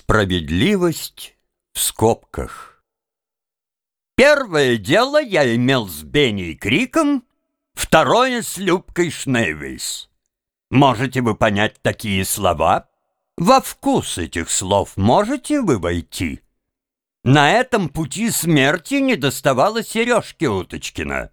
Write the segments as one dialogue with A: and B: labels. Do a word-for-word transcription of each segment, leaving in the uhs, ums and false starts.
A: Справедливость в скобках. Первое дело я имел с Бенни Криком, второе с Любкой Шнейвейс. Можете вы понять такие слова? Во вкус этих слов можете вы войти? На этом пути смерти не доставало Сережки Уточкина.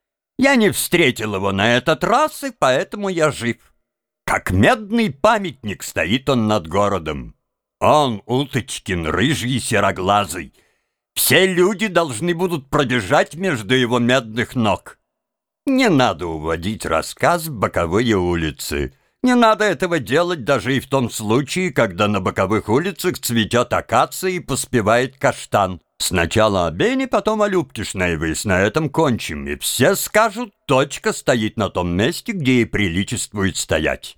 A: Я не встретил его на этот раз, и поэтому я жив. Как медный памятник стоит он над городом. Он, Уточкин, рыжий сероглазый. Все люди должны будут пробежать между его медных ног. Не надо уводить рассказ в боковые улицы. Не надо этого делать даже и в том случае, когда на боковых улицах цветет акация и поспевает каштан. Сначала о Бене, потом о Любке Шнейвейс. На этом кончим, и все скажут, точка стоит на том месте, где ей приличествует стоять.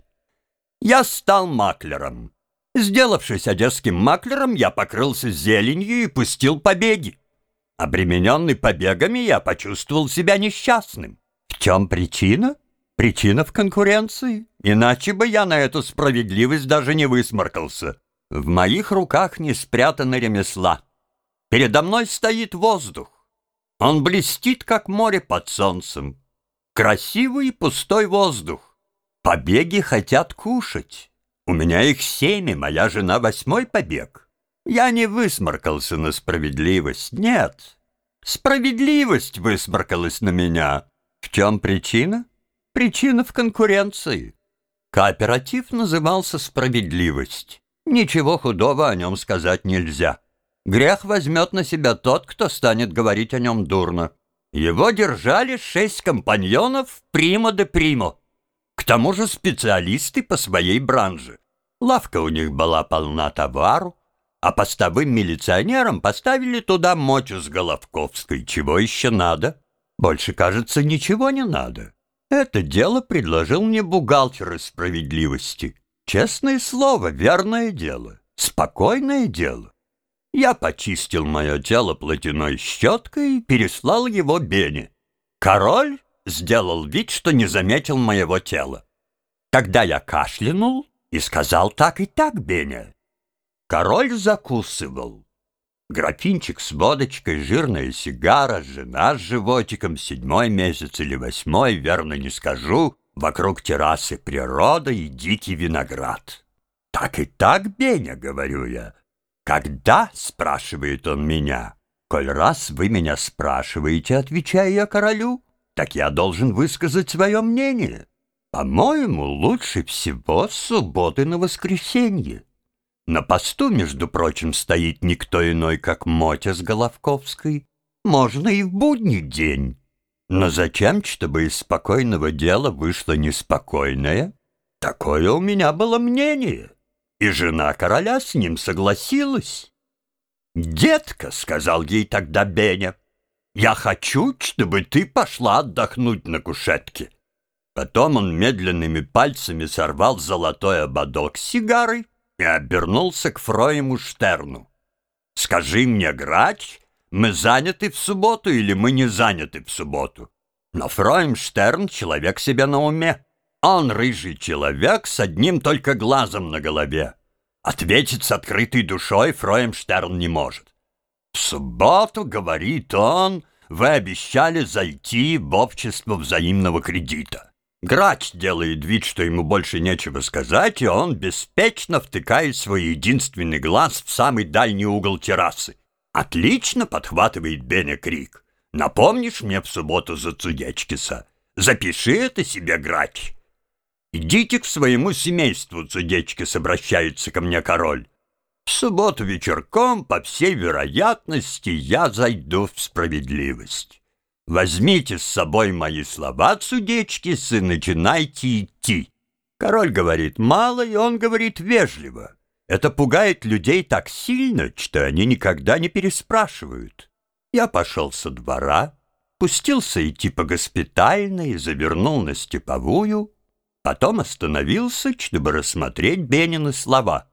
A: Я стал маклером. Сделавшись одесским маклером, я покрылся зеленью и пустил побеги. Обремененный побегами, я почувствовал себя несчастным. В чем причина? Причина в конкуренции. Иначе бы я на эту справедливость даже не высморкался. В моих руках не спрятаны ремесла. Передо мной стоит воздух. Он блестит, как море под солнцем. Красивый пустой воздух. Побеги хотят кушать. У меня их семь, и моя жена восьмой побег. Я не высморкался на справедливость, нет. Справедливость высморкалась на меня. В чем причина? Причина в конкуренции. Кооператив назывался «Справедливость». Ничего худого о нем сказать нельзя. Грех возьмет на себя тот, кто станет говорить о нем дурно. Его держали шесть компаньонов прима де примо. К тому же специалисты по своей бранже. Лавка у них была полна товару, а постовым милиционерам поставили туда мочу с Головковской. Чего еще надо? Больше, кажется, ничего не надо. Это дело предложил мне бухгалтер из «Справедливости». Честное слово, верное дело, спокойное дело. Я почистил мое тело платяной щеткой и переслал его Бене. Король сделал вид, что не заметил моего тела. Тогда я кашлянул и сказал так и так Бене. Король закусывал. Графинчик с водочкой, жирная сигара, жена с животиком, седьмой месяц или восьмой, верно не скажу, вокруг террасы природа и дикий виноград. Так и так, Беня, говорю я. Когда, спрашивает он меня, коль раз вы меня спрашиваете, отвечаю я королю, так я должен высказать свое мнение. По-моему, лучше всего с субботы на воскресенье. На посту, между прочим, стоит никто иной, как Мотя с Головковской. Можно и в будний день. Но зачем, чтобы из спокойного дела вышло неспокойное? Такое у меня было мнение. И жена короля с ним согласилась. «Детка», — сказал ей тогда Беня, — «я хочу, чтобы ты пошла отдохнуть на кушетке». Потом он медленными пальцами сорвал золотой ободок с сигарой и обернулся к Фроему Штерну. «Скажи мне, грач, мы заняты в субботу или мы не заняты в субботу?» Но Фроем Штерн — человек себе на уме. Он рыжий человек с одним только глазом на голове. Ответить с открытой душой Фроем Штерн не может. «В субботу, — говорит он, — вы обещали зайти в общество взаимного кредита». Грач делает вид, что ему больше нечего сказать, и он беспечно втыкает свой единственный глаз в самый дальний угол террасы. «Отлично!» — подхватывает Беня Крик. «Напомнишь мне в субботу за Цудечкиса? Запиши это себе, грач!» «Идите к своему семейству, Цудечкис», — обращается ко мне король. «В субботу вечерком, по всей вероятности, я зайду в справедливость. Возьмите с собой мои слова, Цудечкис, и начинайте идти». Король говорит мало, и он говорит вежливо. Это пугает людей так сильно, что они никогда не переспрашивают. Я пошел со двора, пустился идти по Госпитальной и завернул на Степовую, потом остановился, чтобы рассмотреть Бенины слова.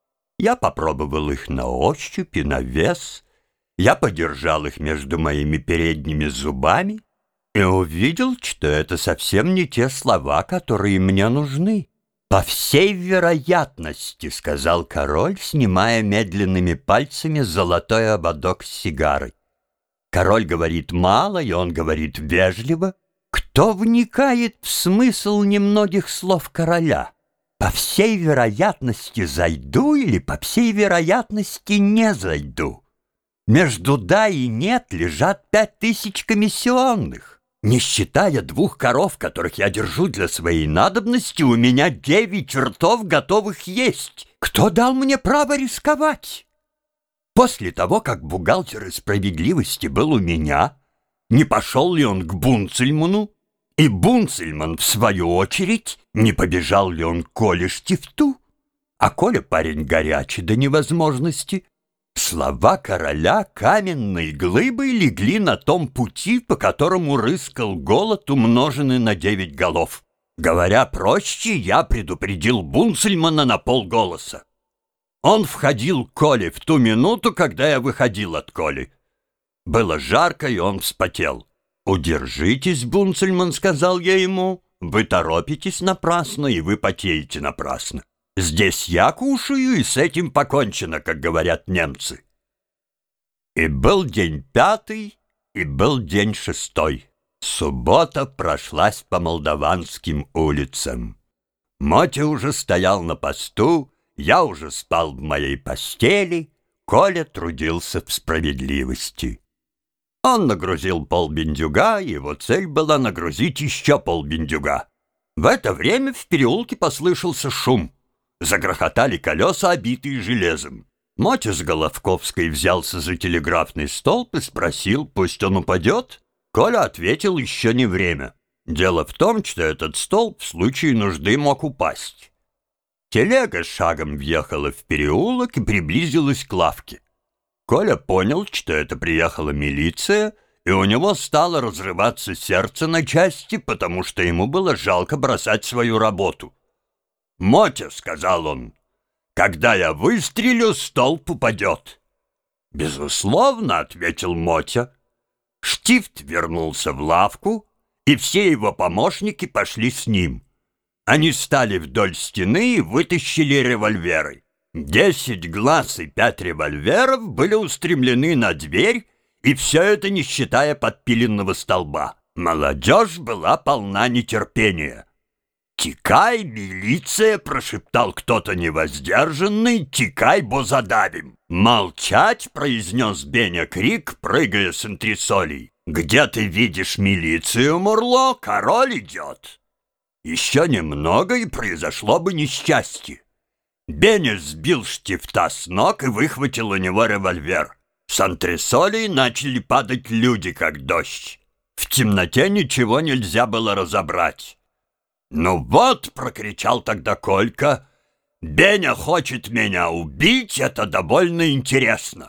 A: Я попробовал их на ощупь и на вес, я подержал их между моими передними зубами и увидел, что это совсем не те слова, которые мне нужны. «По всей вероятности», — сказал король, снимая медленными пальцами золотой ободок с сигарой. Король говорит мало, и он говорит вежливо. Кто вникает в смысл немногих слов короля? По всей вероятности зайду или по всей вероятности не зайду? Между «да» и «нет» лежат пять тысяч комиссионных. Не считая двух коров, которых я держу для своей надобности, у меня девять ртов готовых есть. Кто дал мне право рисковать? После того, как бухгалтер справедливости был у меня, не пошел ли он к Бунцельману? И Бунцельман, в свою очередь, не побежал ли он к Коле Штифту? А Коля парень горячий до невозможности. Слова короля каменной глыбой легли на том пути, по которому рыскал голод, умноженный на девять голов. Говоря проще, я предупредил Бунцельмана на полголоса. Он входил к Коле в ту минуту, когда я выходил от Коли. Было жарко, и он вспотел. «Удержитесь, Бунцельман», — сказал я ему. «Вы торопитесь напрасно, и вы потеете напрасно. Здесь я кушаю, и с этим покончено, как говорят немцы». И был день пятый, и был день шестой. Суббота прошлась по молдаванским улицам. Мотя уже стоял на посту, я уже спал в моей постели, Коля трудился в справедливости. Он нагрузил полбендюга, его цель была нагрузить еще полбендюга. В это время в переулке послышался шум. Загрохотали колеса, обитые железом. Мотя с Головковской взялся за телеграфный столб и спросил, пусть он упадет. Коля ответил, еще не время. Дело в том, что этот столб в случае нужды мог упасть. Телега шагом въехала в переулок и приблизилась к лавке. Коля понял, что это приехала милиция, и у него стало разрываться сердце на части, потому что ему было жалко бросать свою работу. «Мотя», — сказал он, — «когда я выстрелю, столб упадет». «Безусловно», — ответил Мотя. Штифт вернулся в лавку, и все его помощники пошли с ним. Они стали вдоль стены и вытащили револьверы. Десять глаз и пять револьверов были устремлены на дверь, и все это не считая подпиленного столба. Молодежь была полна нетерпения. «Тикай, милиция!» — прошептал кто-то невоздержанный. «Тикай, бо задавим!» «Молчать!» — произнес Беня Крик, прыгая с антресолей. «Где ты видишь милицию, Мурло? Король идет!» Еще немного, и произошло бы несчастье. Беня сбил Штифта с ног и выхватил у него револьвер. С антресолей начали падать люди, как дождь. В темноте ничего нельзя было разобрать. «Ну вот», — прокричал тогда Колька, — «Беня хочет меня убить, это довольно интересно».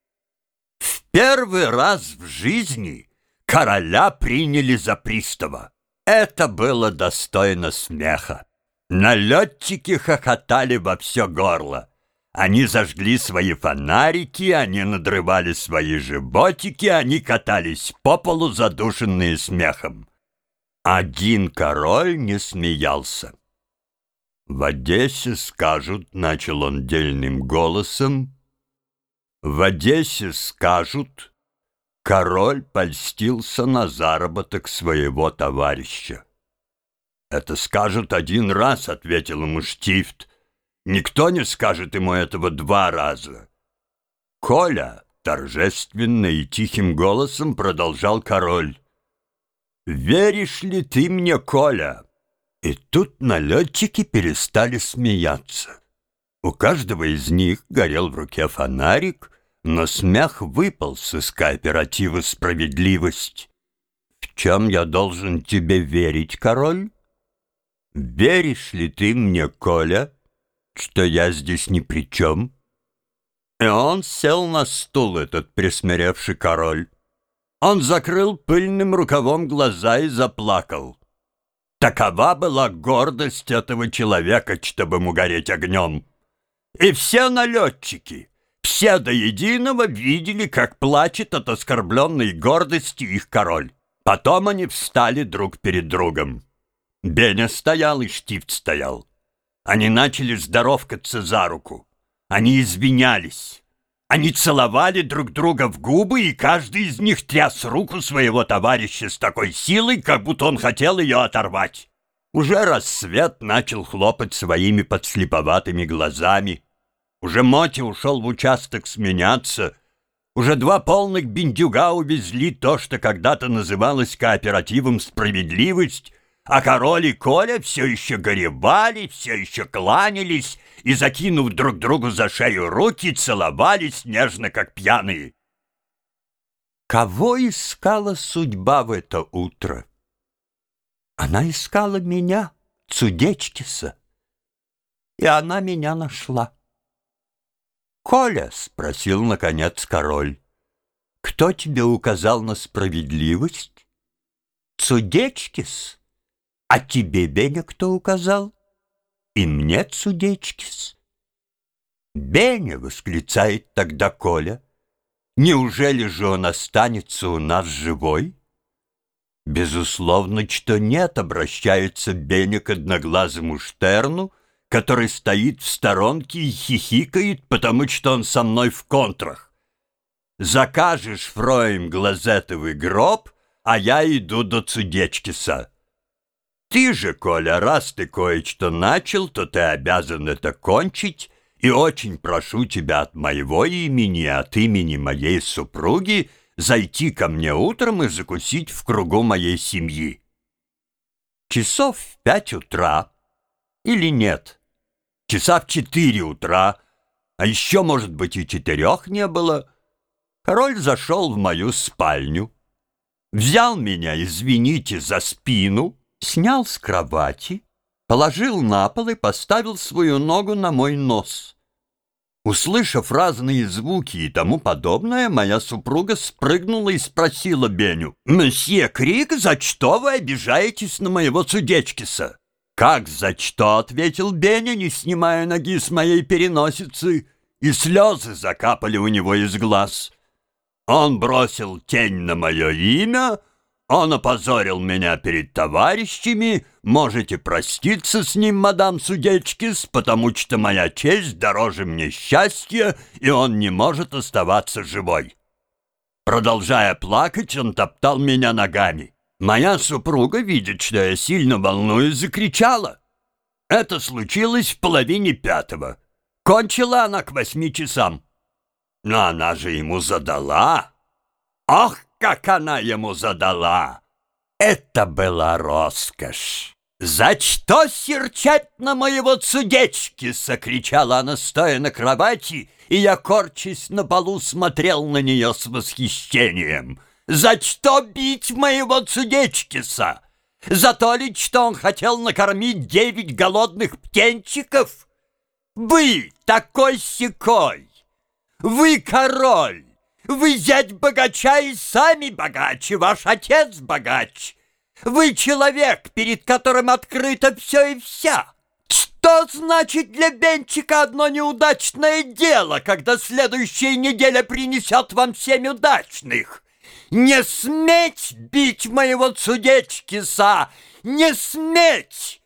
A: В первый раз в жизни короля приняли за пристава. Это было достойно смеха. Налетчики хохотали во все горло. Они зажгли свои фонарики, они надрывали свои животики, они катались по полу, задушенные смехом. Один король не смеялся. «В Одессе скажут», — начал он дельным голосом, — «в Одессе скажут, король польстился на заработок своего товарища». «Это скажут один раз», — ответил ему Штифт. «Никто не скажет ему этого два раза». «Коля», — торжественно и тихим голосом продолжал король, — «веришь ли ты мне, Коля?» И тут налетчики перестали смеяться. У каждого из них горел в руке фонарик, но смех выполз из кооператива «Справедливость». «В чем я должен тебе верить, король? Веришь ли ты мне, Коля, что я здесь ни при чем?» И он сел на стул, этот присмиревший король. Он закрыл пыльным рукавом глаза и заплакал. Такова была гордость этого человека, чтобы ему гореть огнем. И все налетчики, все до единого видели, как плачет от оскорбленной гордости их король. Потом они встали друг перед другом. Беня стоял, и Штифт стоял. Они начали здоровкаться за руку. Они извинялись. Они целовали друг друга в губы, и каждый из них тряс руку своего товарища с такой силой, как будто он хотел ее оторвать. Уже рассвет начал хлопать своими подслеповатыми глазами. Уже Моти ушел в участок сменяться. Уже два полных бендюга увезли то, что когда-то называлось кооперативом «Справедливость», а Король и Коля все еще горевали, все еще кланялись и, закинув друг другу за шею руки, целовались нежно, как пьяные. Кого искала судьба в это утро? Она искала меня, Цудечкиса, и она меня нашла. «Коля», — спросил, наконец, Король, — «кто тебе указал на справедливость?» «Цудечкис. А тебе, Беня, кто указал?» «И мне, Цудечкис». «Беня», — восклицает тогда Коля, — «неужели же он останется у нас живой?» «Безусловно, что нет», — обращается Беня к одноглазому Штерну, который стоит в сторонке и хихикает, потому что он со мной в контрах. «Закажешь Фроем глазетовый гроб, а я иду до Цудечкиса. Ты же, Коля, раз ты кое-что начал, то ты обязан это кончить, и очень прошу тебя от моего имени и от имени моей супруги зайти ко мне утром и закусить в кругу моей семьи». Часов в пять утра, или нет, часа в четыре утра, а еще, может быть, и четырех не было, Король зашел в мою спальню, взял меня, извините, за спину, снял с кровати, положил на пол и поставил свою ногу на мой нос. Услышав разные звуки и тому подобное, моя супруга спрыгнула и спросила Беню: «Мсье Крик, за что вы обижаетесь на моего Цудечкиса?» «Как за что?» — ответил Беня, не снимая ноги с моей переносицы, и слезы закапали у него из глаз. Он бросил тень на мое имя, он опозорил меня перед товарищами. Можете проститься с ним, мадам Цудечкис, потому что моя честь дороже мне счастья, и он не может оставаться живой. Продолжая плакать, он топтал меня ногами. Моя супруга, видит, что я сильно волнуюсь, закричала. Это случилось в половине пятого. Кончила она к восьми часам. Но она же ему задала. Ах, как она ему задала! Это была роскошь. «За что серчать на моего Цудечкиса?» — кричала она, стоя на кровати, и я, корчась на полу, смотрел на нее с восхищением. «За что бить моего Цудечкиса? За то ли, что он хотел накормить девять голодных птенчиков? Вы такой-сякой! Вы король! Вы зять богача и сами богаче, ваш отец богач! Вы человек, перед которым открыто все и вся! Что значит для Бенчика одно неудачное дело, когда следующая неделя принесет вам семь удачных? Не сметь бить моего Цудечкиса! Не сметь!»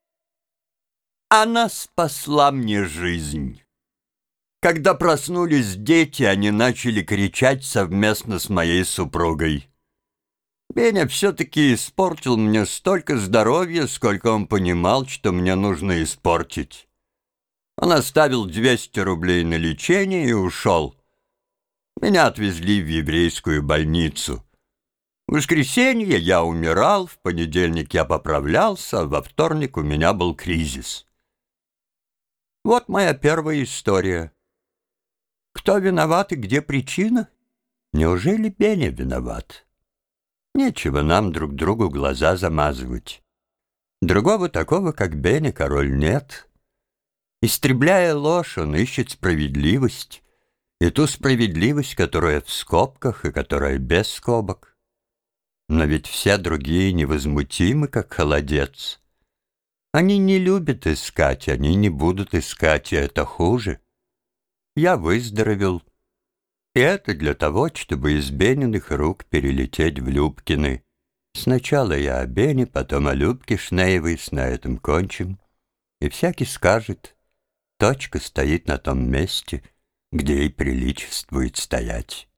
A: Она спасла мне жизнь. Когда проснулись дети, они начали кричать совместно с моей супругой. Беня все-таки испортил мне столько здоровья, сколько он понимал, что мне нужно испортить. Он оставил двести рублей на лечение и ушел. Меня отвезли в еврейскую больницу. В воскресенье я умирал, в понедельник я поправлялся, а во вторник у меня был кризис. Вот моя первая история. Кто виноват и где причина? Неужели Беня виноват? Нечего нам друг другу глаза замазывать. Другого такого, как Беня, Король, нет. Истребляя ложь, он ищет справедливость, и ту справедливость, которая в скобках и которая без скобок. Но ведь все другие невозмутимы, как холодец. Они не любят искать, они не будут искать, и это хуже. Я выздоровел, и это для того, чтобы из Бениных рук перелететь в Любкины. Сначала я о Бене, потом о Любке Шнеевой, на этом кончим. и всякий скажет, точка стоит на том месте, где ей приличествует стоять.